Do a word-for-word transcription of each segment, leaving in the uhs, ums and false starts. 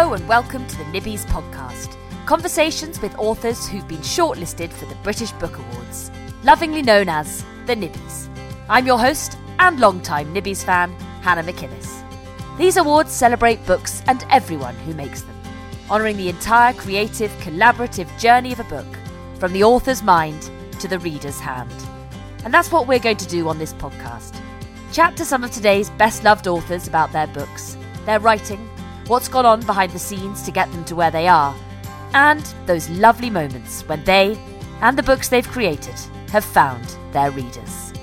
Hello and welcome to the Nibbies podcast. Conversations with authors who've been shortlisted for the British Book Awards, lovingly known as the Nibbies. I'm your host and longtime Nibbies fan, Hannah McInnes. These awards celebrate books and everyone who makes them, honouring the entire creative, collaborative journey of a book, from the author's mind to the reader's hand. And that's what we're going to do on this podcast. Chat to some of today's best-loved authors about their books, their writing, what's gone on behind the scenes to get them to where they are, and those lovely moments when they, and the books they've created, have found their readers.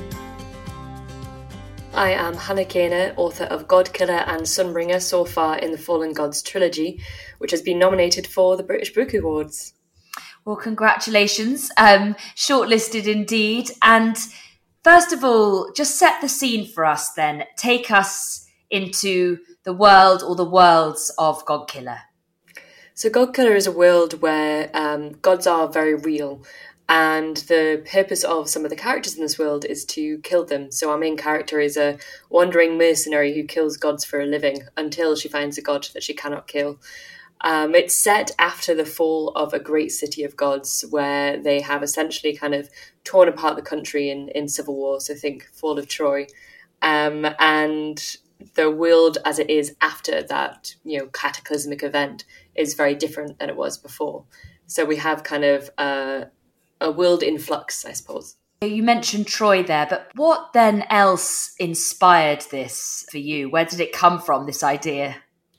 I am Hannah Kaner, author of Godkiller and Sunbringer so far in the Fallen Gods trilogy, which has been nominated for the British Book Awards. Well, congratulations. Um, shortlisted indeed. And first of all, just set the scene for us then. Take us into the world or the worlds of Godkiller. So Godkiller is a world where um, gods are very real, and the purpose of some of the characters in this world is to kill them. So our main character is a wandering mercenary who kills gods for a living until she finds a god that she cannot kill. Um, it's set after the fall of a great city of gods, where they have essentially kind of torn apart the country in, in civil war. So think Fall of Troy. Um, and the world as it is after that, you know, cataclysmic event is very different than it was before. So we have kind of a, a world in flux, I suppose. You mentioned Troy there, but what then else inspired this for you? Where did it come from, this idea?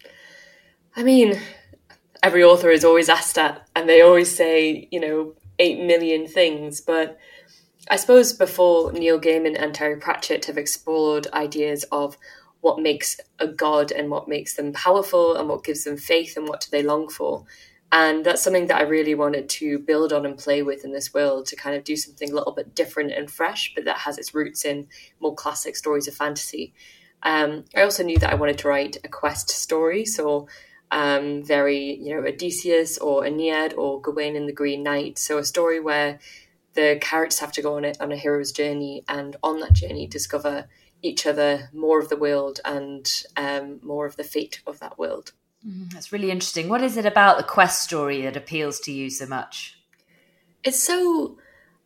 I mean, every author is always asked that, and they always say, you know, eight million things. But I suppose before Neil Gaiman and Terry Pratchett have explored ideas of what makes a god and what makes them powerful and what gives them faith and what do they long for. And that's something that I really wanted to build on and play with in this world, to kind of do something a little bit different and fresh, but that has its roots in more classic stories of fantasy. Um, I also knew that I wanted to write a quest story, so um, very, you know, Odysseus or Aeneid or Gawain and the Green Knight. So a story where the characters have to go on a, on a hero's journey, and on that journey discover each other, more of the world, and um, more of the fate of that world. Mm, that's really interesting. What is it about the quest story that appeals to you so much? It's so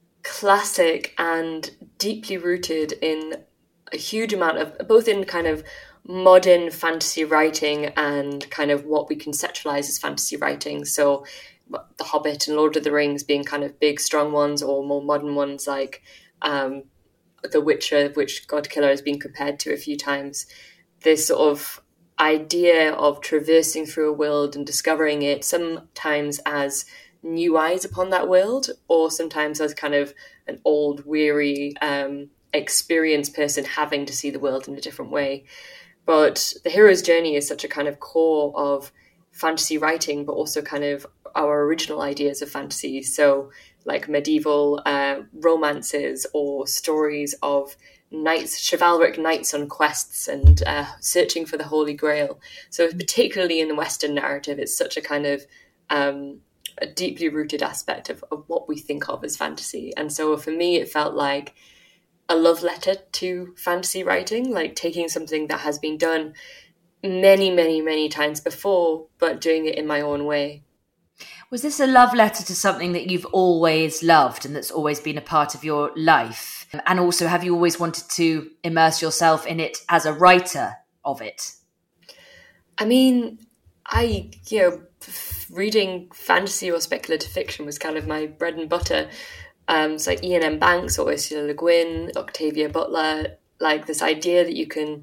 classic and deeply rooted in a huge amount of, both in kind of modern fantasy writing and kind of what we conceptualize as fantasy writing. So The Hobbit and Lord of the Rings being kind of big, strong ones, or more modern ones like um, The Witcher, which Godkiller has been compared to a few times. This sort of idea of traversing through a world and discovering it, sometimes as new eyes upon that world, or sometimes as kind of an old, weary, um, experienced person having to see the world in a different way. But the hero's journey is such a kind of core of fantasy writing, but also kind of our original ideas of fantasy. So like medieval uh, romances or stories of knights, chivalric knights on quests and uh, searching for the Holy Grail. So particularly in the Western narrative, it's such a kind of um, a deeply rooted aspect of, of what we think of as fantasy. And so for me, it felt like a love letter to fantasy writing, like taking something that has been done many, many, many times before, but doing it in my own way. Was this a love letter to something that you've always loved and that's always been a part of your life? And also, have you always wanted to immerse yourself in it as a writer of it? I mean, I, you know, reading fantasy or speculative fiction was kind of my bread and butter. Um, it's like Ian M. Banks or Ursula Le Guin, Octavia Butler, like this idea that you can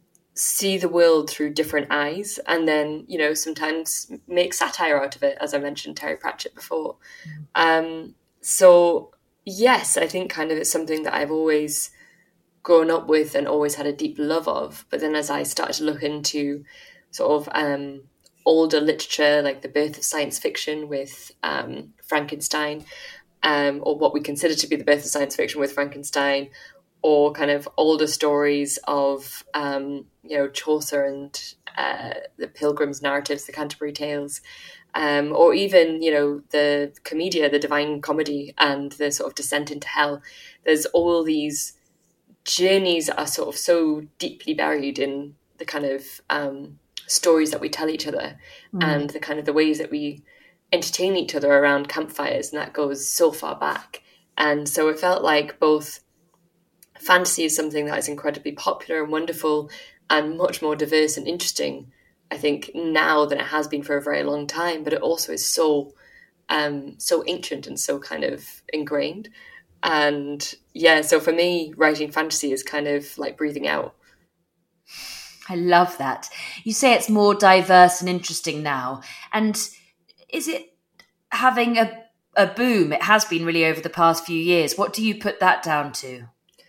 see the world through different eyes and then, you know, sometimes make satire out of it, as I mentioned Terry Pratchett before. Mm. Um, so, yes, I think kind of it's something that I've always grown up with and always had a deep love of. But then as I started to look into sort of um, older literature, like the birth of science fiction with um, Frankenstein, um, or what we consider to be the birth of science fiction with Frankenstein, or kind of older stories of, um, you know, Chaucer and uh, the Pilgrim's narratives, the Canterbury Tales, um, or even, you know, the Commedia, the Divine Comedy, and the sort of Descent into Hell. There's all these journeys that are sort of so deeply buried in the kind of um, stories that we tell each other mm. and the kind of the ways that we entertain each other around campfires, and that goes so far back. And so it felt like both fantasy is something that is incredibly popular and wonderful and much more diverse and interesting, I think, now than it has been for a very long time, but it also is so um, so ancient and so kind of ingrained. And yeah, so for me, writing fantasy is kind of like breathing out. I love that. You say it's more diverse and interesting now. And is it having a, a boom? It has been really over the past few years. What do you put that down to?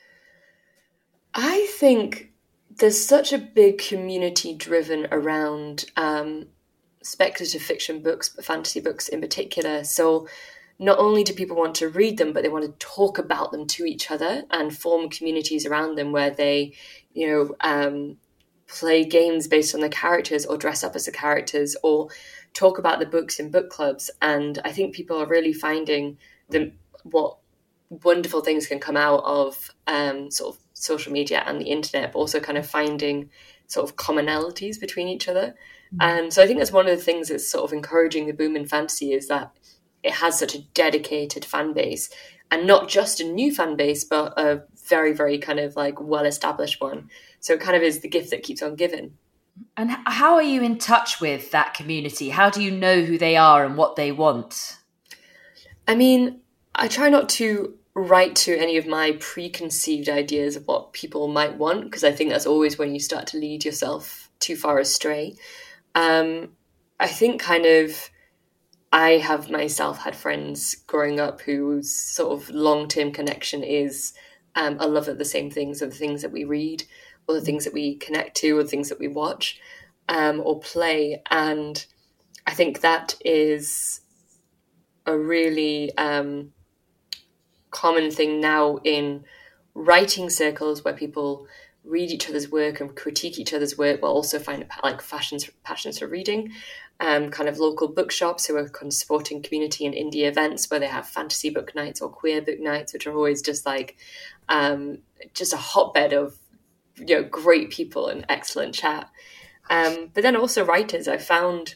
I think there's such a big community driven around um, speculative fiction books, but fantasy books in particular. So not only do people want to read them, but they want to talk about them to each other and form communities around them where they, you know, um, play games based on the characters or dress up as the characters or talk about the books in book clubs. And I think people are really finding the, what wonderful things can come out of um, sort of social media and the internet, but also kind of finding sort of commonalities between each other. Mm-hmm. And so I think that's one of the things that's sort of encouraging the boom in fantasy, is that it has such a dedicated fan base, and not just a new fan base, but a very, very kind of like well-established one. So it kind of is the gift that keeps on giving. And how are you in touch with that community? How do you know who they are and what they want? I mean, I try not to write to any of my preconceived ideas of what people might want, because I think that's always when you start to lead yourself too far astray. Um, I think kind of I have myself had friends growing up whose sort of long-term connection is um, a love of the same things, or the things that we read, or the things that we connect to, or the things that we watch um, or play. And I think that is a really um, common thing now in writing circles, where people read each other's work and critique each other's work, but also find like fashions, passions for reading. Um, kind of local bookshops who are kind of supporting community and indie events where they have fantasy book nights or queer book nights, which are always just like um, just a hotbed of, you know, great people and excellent chat. Um, but then also writers. I found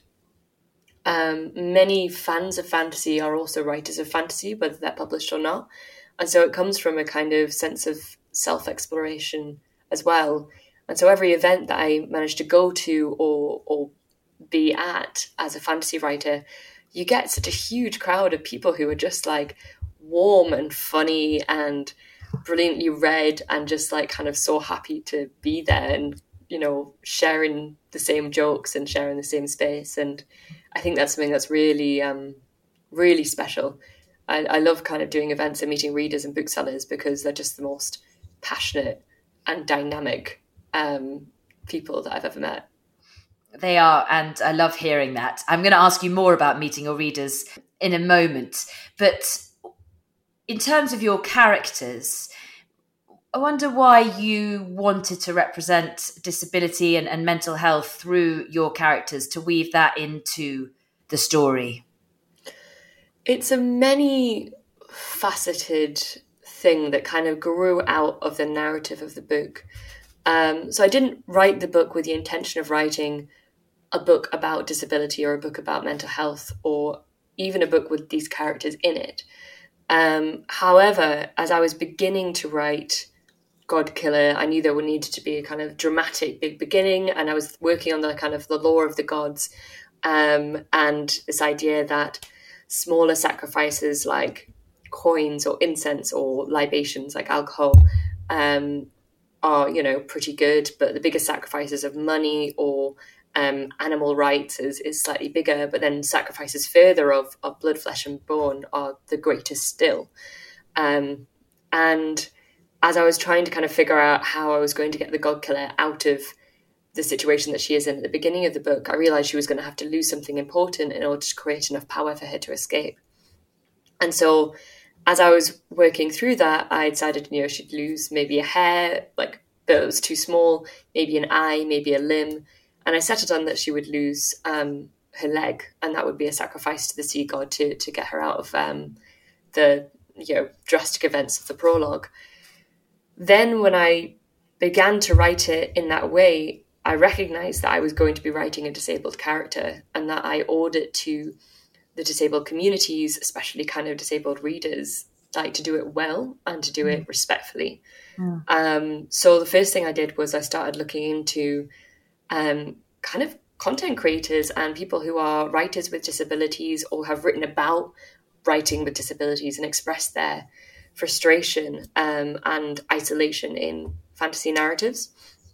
um, many fans of fantasy are also writers of fantasy, whether they're published or not. And so it comes from a kind of sense of self-exploration as well. And so every event that I managed to go to or or be at as a fantasy writer, you get such a huge crowd of people who are just like warm and funny and brilliantly read and just like kind of so happy to be there and, you know, sharing the same jokes and sharing the same space. And I think that's something that's really, um, really special. I, I love kind of doing events and meeting readers and booksellers because they're just the most passionate and dynamic um, people that I've ever met. They are, and I love hearing that. I'm going to ask you more about meeting your readers in a moment. But in terms of your characters, I wonder why you wanted to represent disability and, and mental health through your characters, to weave that into the story. It's a many-faceted thing that kind of grew out of the narrative of the book. Um, so I didn't write the book with the intention of writing a book about disability or a book about mental health or even a book with these characters in it. Um, however, as I was beginning to write God Killer, I knew there would need to be a kind of dramatic big beginning, and I was working on the kind of the lore of the gods um, and this idea that smaller sacrifices like coins or incense or libations like alcohol um, are, you know, pretty good, but the biggest sacrifices of money or Um, animal rights is, is slightly bigger, but then sacrifices further of, of blood, flesh and bone are the greatest still. Um, and as I was trying to kind of figure out how I was going to get the God Killer out of the situation that she is in at the beginning of the book, I realised she was going to have to lose something important in order to create enough power for her to escape. And so as I was working through that, I decided, you know, she'd lose maybe a hair, like, but it was too small, maybe an eye, maybe a limb. And I settled on that she would lose um, her leg, and that would be a sacrifice to the sea god to to get her out of um, the, you know, drastic events of the prologue. Then when I began to write it in that way, I recognized that I was going to be writing a disabled character, and that I owed it to the disabled communities, especially kind of disabled readers, like to do it well and to do it respectfully. Mm. Um, so the first thing I did was I started looking into um, kind of content creators and people who are writers with disabilities or have written about writing with disabilities and expressed their frustration um, and isolation in fantasy narratives.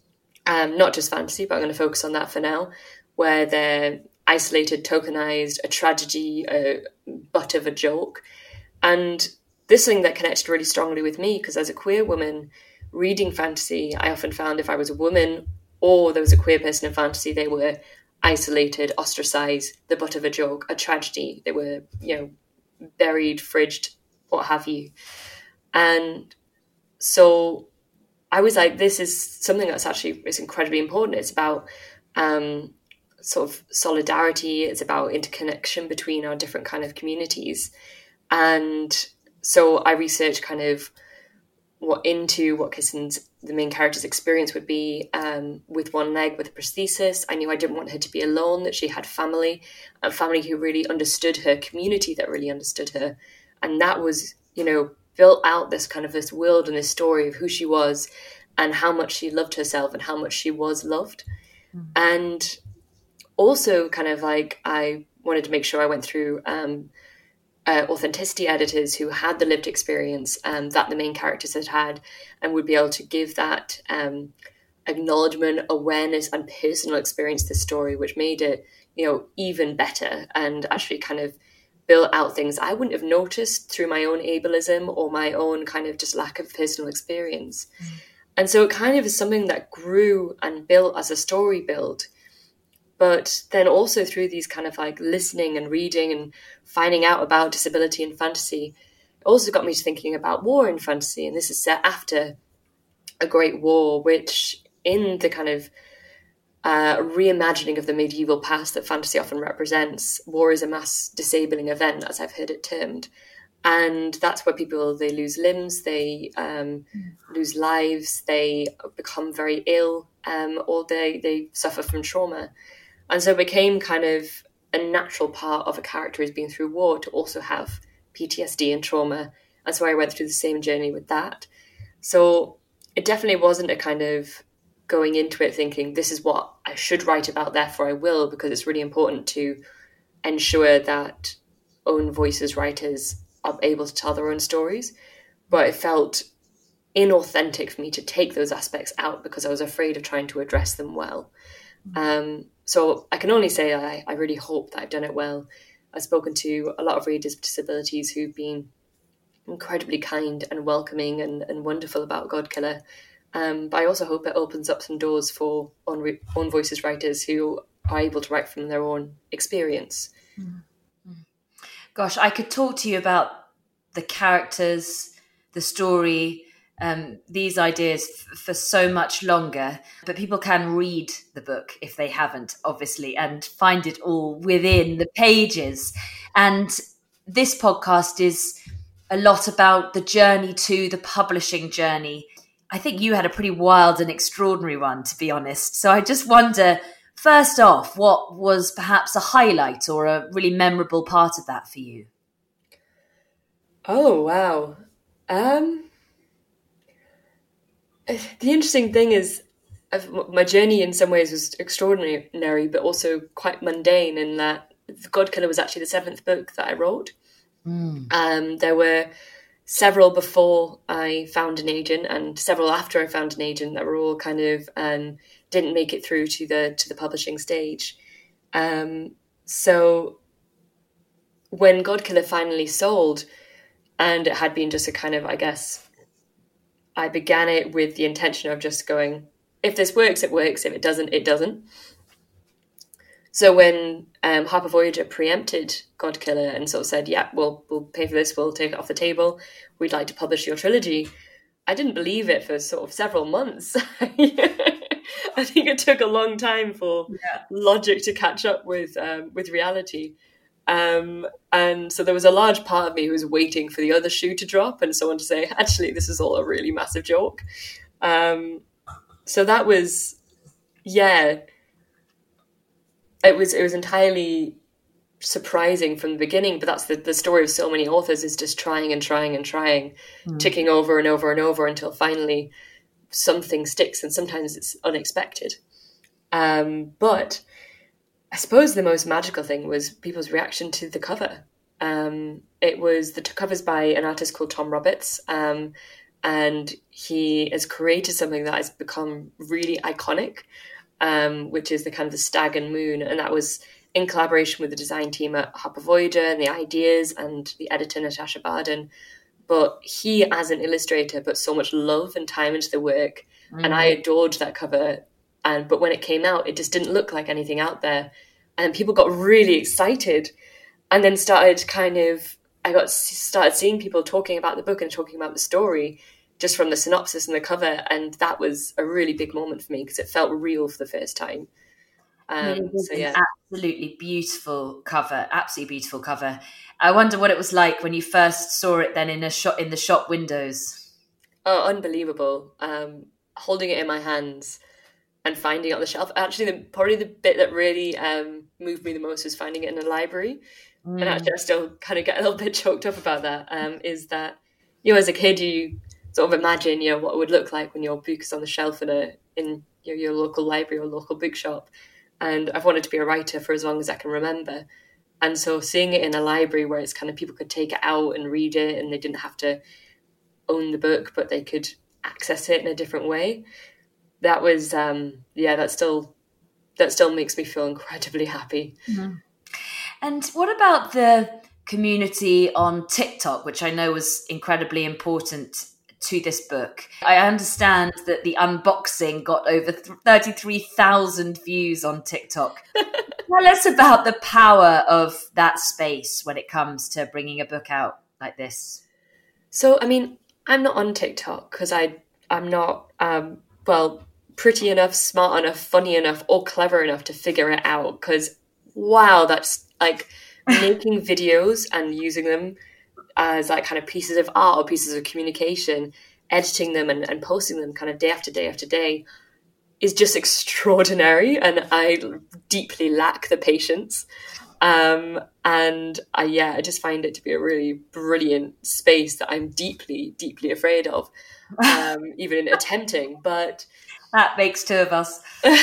Um, not just fantasy, but I'm going to focus on that for now, where they're isolated, tokenized, a tragedy, a butt of a joke. And this thing that connected really strongly with me, because as a queer woman reading fantasy, I often found if I was a woman or there was a queer person in fantasy, they were isolated, ostracized, the butt of a joke, a tragedy. They were, you know, buried, fridged, what have you. And so I was like, this is something that's actually is incredibly important. It's about um, sort of solidarity. It's about interconnection between our different kind of communities. And so I researched kind of what into what Kissen's, the main character's experience would be um, with one leg, with a prosthesis. I knew I didn't want her to be alone, that she had family, a family who really understood her, community that really understood her. And that was, you know, built out this kind of this world and this story of who she was and how much she loved herself and how much she was loved. Mm. And also kind of like I wanted to make sure I went through um, uh, authenticity editors who had the lived experience um, that the main characters had had and would be able to give that um, acknowledgement, awareness and personal experience to the story, which made it, you know, even better and actually kind of built out things I wouldn't have noticed through my own ableism or my own kind of just lack of personal experience. Mm. And so it kind of is something that grew and built as a story built. But then also through these kind of like listening and reading and finding out about disability in fantasy, it also got me to thinking about war in fantasy. And this is set after a great war, which in the kind of uh, reimagining of the medieval past that fantasy often represents, war is a mass disabling event, as I've heard it termed. And that's where people, they lose limbs, they um, mm. lose lives, they become very ill, um, or they, they suffer from trauma. And so it became kind of a natural part of a character who's been through war to also have P T S D and trauma. And so I went through the same journey with that. So it definitely wasn't a kind of going into it thinking this is what I should write about, therefore I will, because it's really important to ensure that own voices writers are able to tell their own stories. But it felt inauthentic for me to take those aspects out because I was afraid of trying to address them well. Um, so I can only say I, I really hope that I've done it well. I've spoken to a lot of readers with disabilities who've been incredibly kind and welcoming and, and wonderful about Godkiller. Um, but I also hope it opens up some doors for own, re- own voices writers who are able to write from their own experience. Mm-hmm. Gosh, I could talk to you about the characters, the story, Um, these ideas f- for so much longer, but people can read the book if they haven't, obviously, and find it all within the pages. And this podcast is a lot about the journey to the publishing journey. I think you had a pretty wild and extraordinary one, to be honest. So I just wonder, first off, what was perhaps a highlight or a really memorable part of that for you? Oh, wow. Um... The interesting thing is my journey in some ways was extraordinary, but also quite mundane in that Godkiller was actually the seventh book that I wrote. Mm. Um, there were several before I found an agent and several after I found an agent that were all kind of um, didn't make it through to the to the publishing stage. Um, so when Godkiller finally sold, and it had been just a kind of, I guess, I began it with the intention of just going, if this works, it works. If it doesn't, it doesn't. So when um, Harper Voyager preempted Godkiller and sort of said, yeah, we'll, we'll pay for this, we'll take it off the table, we'd like to publish your trilogy, I didn't believe it for sort of several months. I think it took a long time for yeah. logic to catch up with um, with reality. Um, and so there was a large part of me who was waiting for the other shoe to drop and someone to say, actually, this is all a really massive joke. Um, so that was yeah, it was it was entirely surprising from the beginning, but that's the, the story of so many authors, is just trying and trying and trying, mm. ticking over and over and over until finally something sticks, and sometimes it's unexpected. Um, but I suppose the most magical thing was people's reaction to the cover. Um, it was the cover's by an artist called Tom Roberts, um, and he has created something that has become really iconic, um, which is the kind of the stag and moon, and that was in collaboration with the design team at Harper Voyager and the ideas and the editor Natasha Barden. But he, as an illustrator, put so much love and time into the work, mm. and I adored that cover. And but when it came out, it just didn't look like anything out there, and people got really excited, and then started kind of I got started seeing people talking about the book and talking about the story just from the synopsis and the cover, and that was a really big moment for me because it felt real for the first time. Um, so yeah, absolutely beautiful cover, absolutely beautiful cover. I wonder what it was like when you first saw it then in a shop in the shop windows. Oh, unbelievable! Um, holding it in my hands and finding it on the shelf. Actually, the, probably the bit that really um, moved me the most was finding it in a library. Mm. And actually, I still kind of get a little bit choked up about that. Um, is that you know, as a kid, you sort of imagine you know what it would look like when your book is on the shelf in a in your, your local library or local bookshop. And I've wanted to be a writer for as long as I can remember. And so seeing it in a library where it's kind of people could take it out and read it, and they didn't have to own the book, but they could access it in a different way. That was, um, yeah, that still, that still makes me feel incredibly happy. Mm-hmm. And what about the community on TikTok, which I know was incredibly important to this book? I understand that the unboxing got over thirty-three thousand views on TikTok. Tell us about the power of that space when it comes to bringing a book out like this. So, I mean, I'm not on TikTok because I, I'm not, um, well, pretty enough, smart enough, funny enough, or clever enough to figure it out. Because, wow, that's like making videos and using them as like kind of pieces of art or pieces of communication, editing them and, and posting them kind of day after day after day is just extraordinary. And I deeply lack the patience. Um, and I, yeah, I just find it to be a really brilliant space that I'm deeply, deeply afraid of, um, even in attempting. But that makes two of us.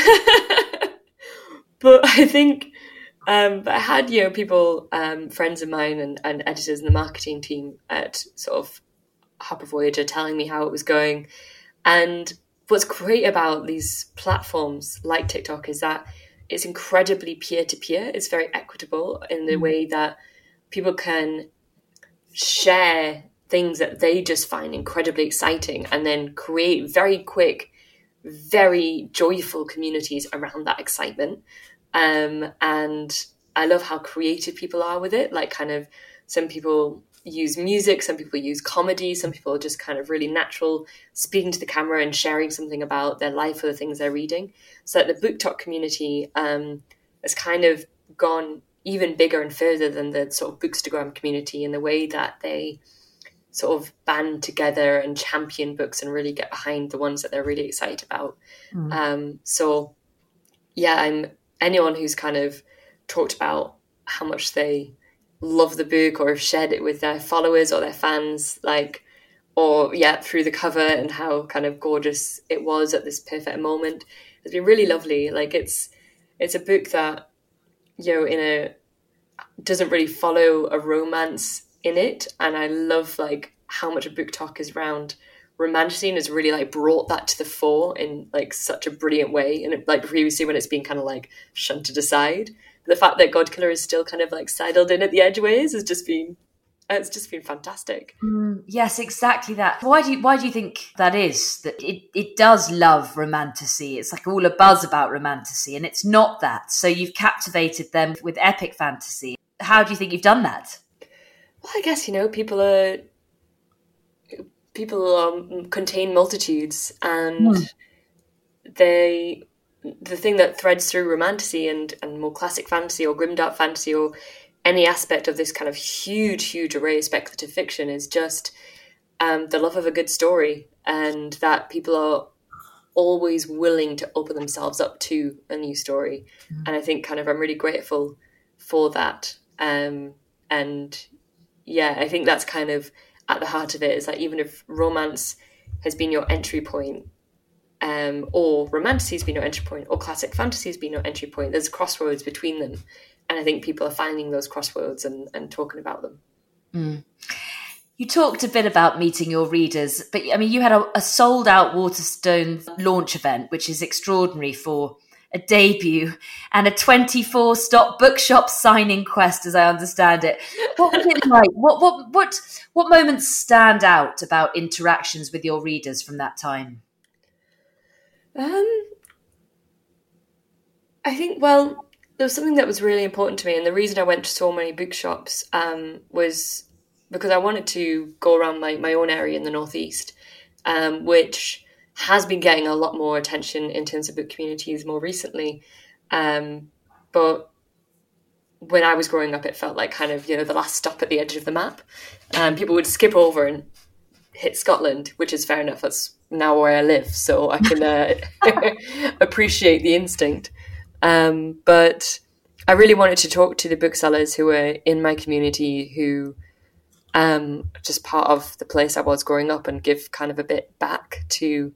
But I think Um, but I had, you know, people, um, friends of mine and, and editors in the marketing team at sort of Harper Voyager telling me how it was going. And what's great about these platforms like TikTok is that it's incredibly peer-to-peer. It's very equitable in the mm-hmm. way that people can share things that they just find incredibly exciting and then create very quick, very joyful communities around that excitement. Um, and I love how creative people are with it. Like kind of some people use music, some people use comedy, some people are just kind of really natural, speaking to the camera and sharing something about their life or the things they're reading. So that the BookTok community um, has kind of gone even bigger and further than the sort of Bookstagram community in the way that they sort of band together and champion books and really get behind the ones that they're really excited about. Mm. Um, so yeah, I'm anyone who's kind of talked about how much they love the book or have shared it with their followers or their fans, like, or yeah, through the cover and how kind of gorgeous it was at this perfect moment. It's been really lovely. Like it's, it's a book that, you know, in a, doesn't really follow a romance in it. And I love like how much a BookTok is around romanticism has really like brought that to the fore in like such a brilliant way. And it, like previously when it's been kind of like shunted aside, the fact that Godkiller is still kind of like sidled in at the edgeways has just been, it's just been fantastic. Mm, yes, exactly that. Why do you, why do you think that is? That it, it does love romantasy. It's like all a buzz about romantasy, and it's not that. So you've captivated them with epic fantasy. How do you think you've done that? Well, I guess, you know, people are, people um, contain multitudes, and mm. they, the thing that threads through romantasy and, and more classic fantasy or grimdark fantasy or any aspect of this kind of huge, huge array of speculative fiction is just um, the love of a good story, and that people are always willing to open themselves up to a new story. Mm. And I think kind of I'm really grateful for that. Um, and yeah, I think that's kind of at the heart of it, is like, even if romance has been your entry point, um, or romantasy has been your entry point, or classic fantasy has been your entry point, there's crossroads between them. And I think people are finding those crossroads and, and talking about them. Mm. You talked a bit about meeting your readers, but I mean, you had a, a sold out Waterstones launch event, which is extraordinary for a debut, and a twenty-four stop bookshop signing quest, as I understand it. What was it like? What, what, what, what moments stand out about interactions with your readers from that time? Um, I think, well, there was something that was really important to me, and the reason I went to so many bookshops um, was because I wanted to go around my, my own area in the Northeast, um, which has been getting a lot more attention in terms of book communities more recently. Um, but when I was growing up, it felt like kind of, you know, the last stop at the edge of the map. Um, people would skip over and hit Scotland, which is fair enough. That's now where I live, so I can uh, appreciate the instinct. Um, but I really wanted to talk to the booksellers who were in my community, who um, just part of the place I was growing up, and give kind of a bit back to,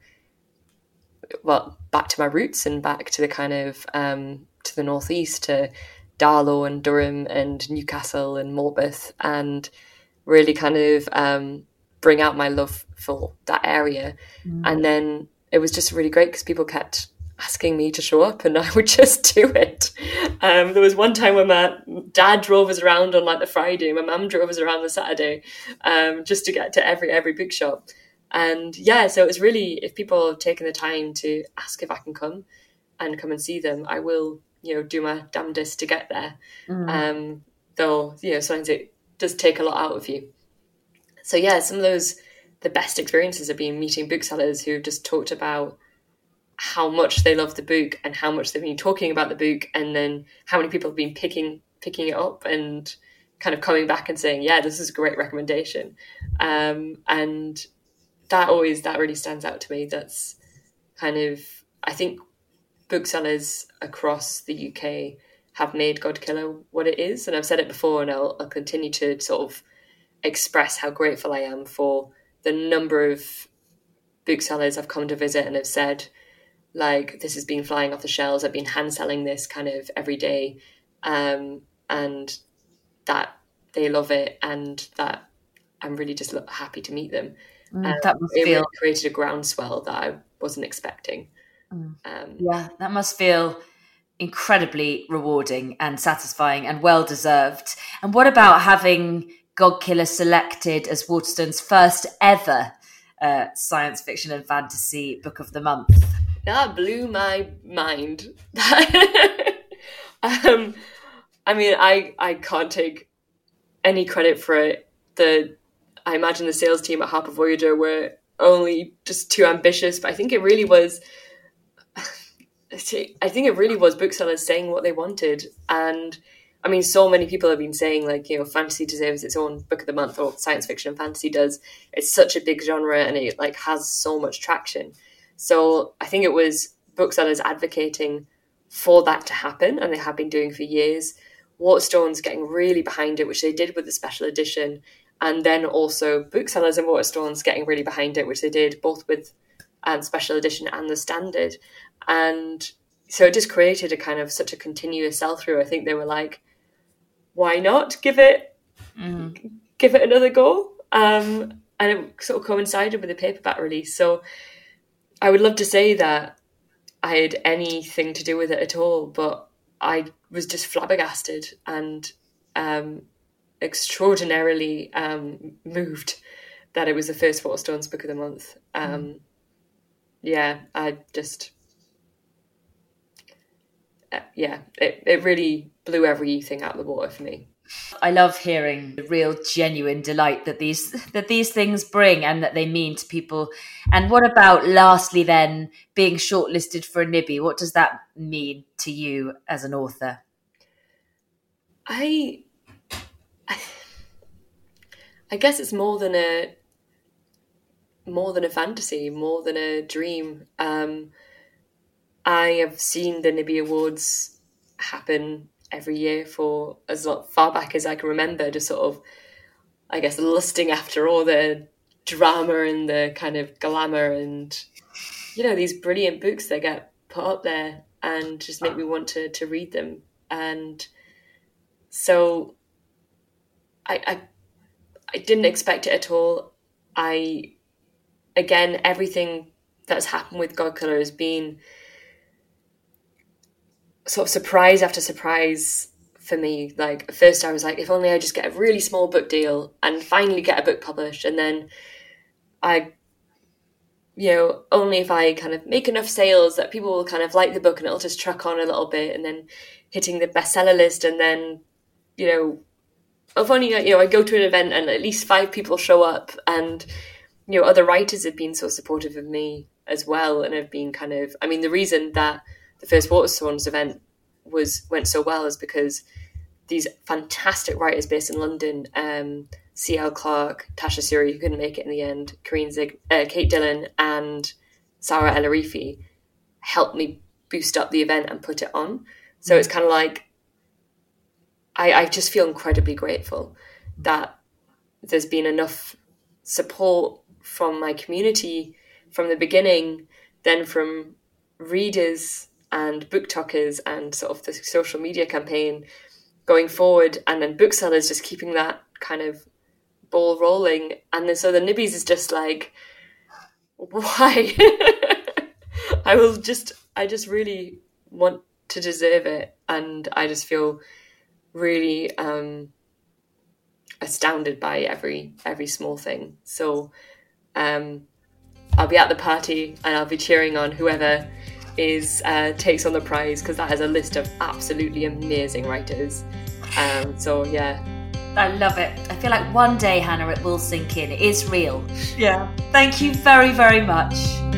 well, back to my roots and back to the kind of, um, to the Northeast, to Darlow and Durham and Newcastle and Morpeth, and really kind of um, bring out my love for that area. Mm. And then it was just really great because people kept asking me to show up, and I would just do it. Um, there was one time when my dad drove us around on like the Friday, my mum drove us around the Saturday, um, just to get to every every bookshop. And yeah, so it was really, if people have taken the time to ask if I can come and come and see them, I will, you know, do my damnedest to get there. Mm. Um, though, you know, sometimes it does take a lot out of you. So yeah, some of those, the best experiences have been meeting booksellers who just talked about how much they love the book and how much they've been talking about the book, and then how many people have been picking picking it up and kind of coming back and saying, yeah, this is a great recommendation. Um, and that always, that really stands out to me. That's kind of, I think booksellers across the U K have made Godkiller what it is. And I've said it before, and I'll, I'll continue to sort of express how grateful I am for the number of booksellers I've come to visit and have said, like, this has been flying off the shelves, I've been hand selling this kind of every day, um, and that they love it, and that I'm really just happy to meet them. Mm, um, that must it feel... really created a groundswell that I wasn't expecting. Mm. Um, yeah, that must feel incredibly rewarding and satisfying and well-deserved. And what about having Godkiller selected as Waterstone's first ever uh, science fiction and fantasy book of the month? That blew my mind. um, I mean, I, I can't take any credit for it. The I imagine the sales team at Harper Voyager were only just too ambitious, but I think it really was, I think it really was booksellers saying what they wanted. And I mean, so many people have been saying, like, you know, fantasy deserves its own book of the month, or science fiction and fantasy does. It's such a big genre, and it like has so much traction. So I think it was booksellers advocating for that to happen, and they have been doing for years. Waterstones getting really behind it, which they did with the special edition, and then also booksellers and Waterstones getting really behind it, which they did both with um, special edition and the standard. And so it just created a kind of such a continuous sell-through. I think they were like, why not give it, mm. give it another go? Um, and it sort of coincided with the paperback release. So I would love to say that I had anything to do with it at all, but I was just flabbergasted and um, extraordinarily um, moved that it was the first Waterstones book of the month. Um, mm. Yeah, I just, uh, yeah, it, it really blew everything out of the water for me. I love hearing the real genuine delight that these that these things bring and that they mean to people. And what about, lastly then, being shortlisted for a Nibby? What does that mean to you as an author? I, I, I guess it's more than a more than a fantasy, more than a dream. Um, I have seen the Nibby Awards happen every year for as far back as I can remember, just sort of, I guess, lusting after all the drama and the kind of glamour and, you know, these brilliant books that get put up there and just make me want to to read them. And so I I, I didn't expect it at all. I, again, everything that's happened with Godkiller has been sort of surprise after surprise for me. Like, at first I was like, if only I just get a really small book deal and finally get a book published. And then I, you know, only if I kind of make enough sales that people will kind of like the book and it'll just truck on a little bit, and then hitting the bestseller list. And then, you know, if only, you know, I go to an event and at least five people show up, and, you know, other writers have been so supportive of me as well. And have been kind of, I mean, the reason that the first Waterstones event was went so well is because these fantastic writers based in London, um, C L Clarke, Tasha Suri, who couldn't make it in the end, Karine Zig, uh, Kate Dillon, and Sarah El Arifi, helped me boost up the event and put it on. So it's kind of like, I, I just feel incredibly grateful that there's been enough support from my community from the beginning, then from readers and BookTokers and sort of the social media campaign going forward, and then booksellers just keeping that kind of ball rolling. And then so the Nibbies is just like, why? I will just, I just really want to deserve it. And I just feel really um, astounded by every, every small thing. So um, I'll be at the party and I'll be cheering on whoever is uh, takes on the prize, because that is a list of absolutely amazing writers. Um, so yeah, I love it. I feel like one day, Hannah, it will sink in. It is real. Yeah. Thank you very, very much.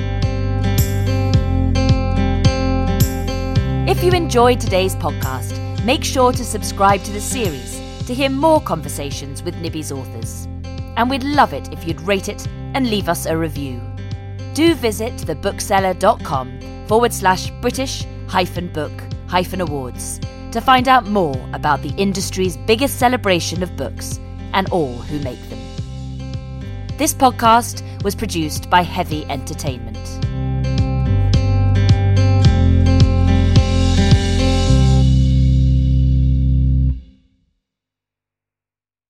If you enjoyed today's podcast, make sure to subscribe to the series to hear more conversations with Nibby's authors. And we'd love it if you'd rate it and leave us a review. Do visit thebookseller.com forward slash British hyphen book hyphen awards to find out more about the industry's biggest celebration of books and all who make them. This podcast was produced by Heavy Entertainment.